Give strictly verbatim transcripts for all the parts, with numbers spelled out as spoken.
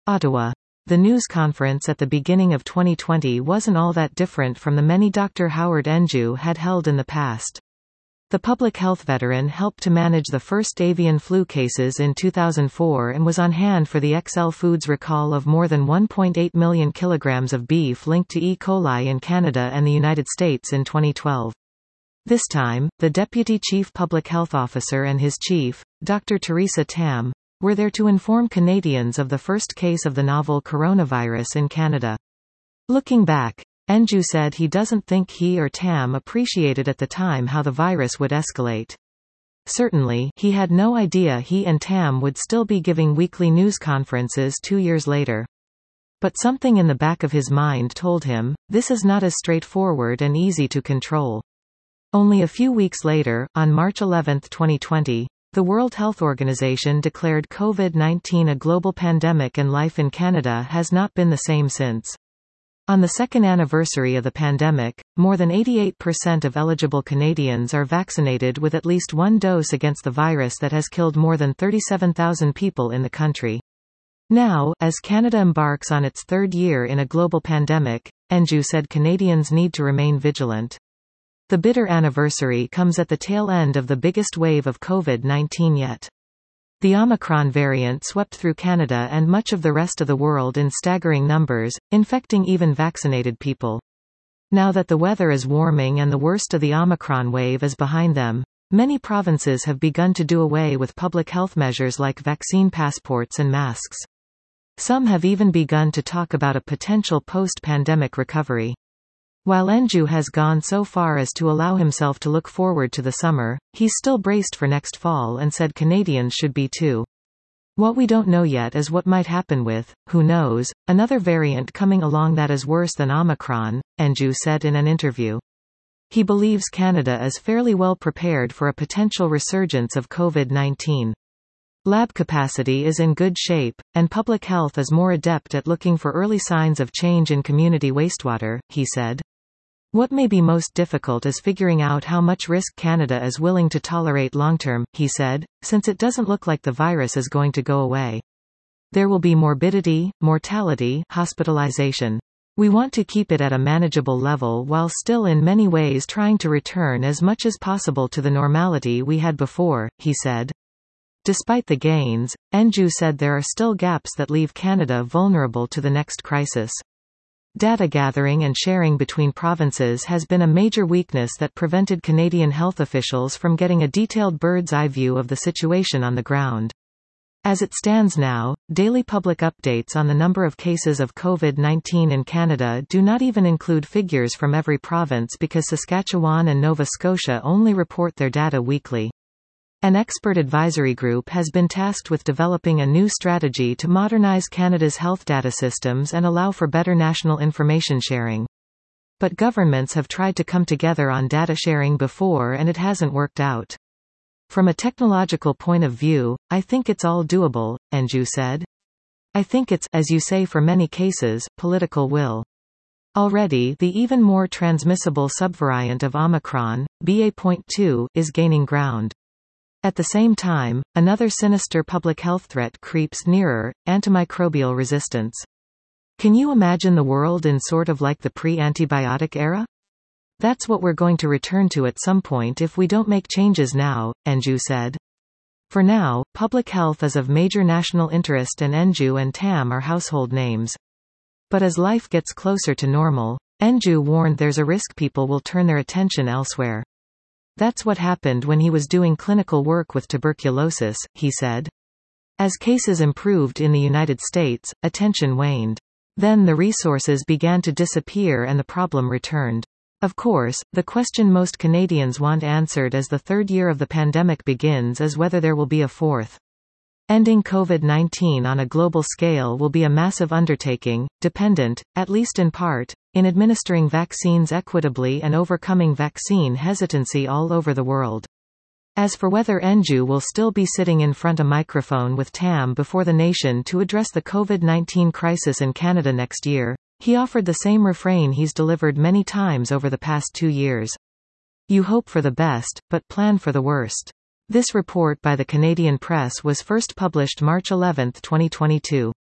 Ottawa. The news conference at the beginning of twenty twenty wasn't all that different from the many Doctor Howard Anjou had held in the past. The public health veteran helped to manage the first avian flu cases in two thousand four and was on hand for the X L Foods recall of more than one point eight million kilograms of beef linked to E. coli in Canada and the United States in twenty twelve. This time, the Deputy Chief Public Health Officer and his chief, Doctor Theresa Tam, were there to inform Canadians of the first case of the novel coronavirus in Canada. Looking back, Anjou said he doesn't think he or Tam appreciated at the time how the virus would escalate. Certainly, he had no idea he and Tam would still be giving weekly news conferences two years later. But something in the back of his mind told him, this is not as straightforward and easy to control. Only a few weeks later, on March eleventh twenty twenty, the World Health Organization declared COVID nineteen a global pandemic and life in Canada has not been the same since. On the second anniversary of the pandemic, more than eighty-eight percent of eligible Canadians are vaccinated with at least one dose against the virus that has killed more than thirty-seven thousand people in the country. Now, as Canada embarks on its third year in a global pandemic, Anjou said Canadians need to remain vigilant. The bitter anniversary comes at the tail end of the biggest wave of COVID nineteen yet. The Omicron variant swept through Canada and much of the rest of the world in staggering numbers, infecting even vaccinated people. Now that the weather is warming and the worst of the Omicron wave is behind them, many provinces have begun to do away with public health measures like vaccine passports and masks. Some have even begun to talk about a potential post-pandemic recovery. While Anjou has gone so far as to allow himself to look forward to the summer, he's still braced for next fall and said Canadians should be too. What we don't know yet is what might happen with, who knows, another variant coming along that is worse than Omicron, Anjou said in an interview. He believes Canada is fairly well prepared for a potential resurgence of COVID nineteen. Lab capacity is in good shape, and public health is more adept at looking for early signs of change in community wastewater, he said. What may be most difficult is figuring out how much risk Canada is willing to tolerate long-term, he said, since it doesn't look like the virus is going to go away. There will be morbidity, mortality, hospitalization. We want to keep it at a manageable level while still in many ways trying to return as much as possible to the normality we had before, he said. Despite the gains, Anjou said there are still gaps that leave Canada vulnerable to the next crisis. Data gathering and sharing between provinces has been a major weakness that prevented Canadian health officials from getting a detailed bird's-eye view of the situation on the ground. As it stands now, daily public updates on the number of cases of COVID nineteen in Canada do not even include figures from every province because Saskatchewan and Nova Scotia only report their data weekly. An expert advisory group has been tasked with developing a new strategy to modernize Canada's health data systems and allow for better national information sharing. But governments have tried to come together on data sharing before and it hasn't worked out. From a technological point of view, I think it's all doable, Anjou said. I think it's, as you say for many cases, political will. Already the even more transmissible subvariant of Omicron, B A point two, is gaining ground. At the same time, another sinister public health threat creeps nearer, antimicrobial resistance. Can you imagine the world in sort of like the pre-antibiotic era? That's what we're going to return to at some point if we don't make changes now, Anjou said. For now, public health is of major national interest and Anjou and Tam are household names. But as life gets closer to normal, Anjou warned there's a risk people will turn their attention elsewhere. That's what happened when he was doing clinical work with tuberculosis, he said. As cases improved in the United States, attention waned. Then the resources began to disappear and the problem returned. Of course, the question most Canadians want answered as the third year of the pandemic begins is whether there will be a fourth. Ending COVID nineteen on a global scale will be a massive undertaking, dependent, at least in part, in administering vaccines equitably and overcoming vaccine hesitancy all over the world. As for whether Anjou will still be sitting in front of a microphone with Tam before the nation to address the COVID nineteen crisis in Canada next year, he offered the same refrain he's delivered many times over the past two years. You hope for the best, but plan for the worst. This report by the Canadian Press was first published March eleventh twenty twenty-two.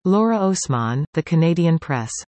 Laura Osman, The Canadian Press.